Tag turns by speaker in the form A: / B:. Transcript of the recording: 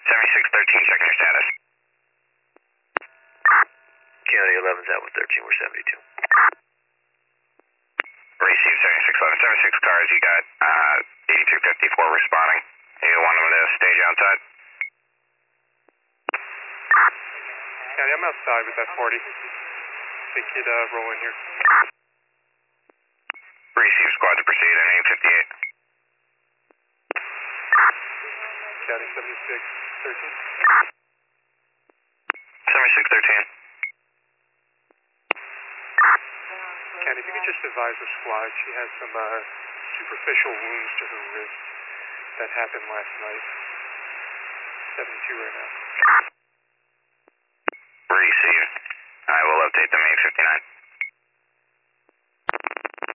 A: 7613, checking your status.
B: County 11's out with 13, we're 72.
A: Receive 7611, 76 cars, you got 8254 responding. You want them to stage outside?
C: County, I'm outside with that 40. They could roll in here.
A: Receive squad to proceed at 858.
C: County 7613.
A: 7613.
C: County, if you could just advise the squad, she has some superficial wounds to her wrist that happened last night. 72 right now.
A: Receive. I will update them 859.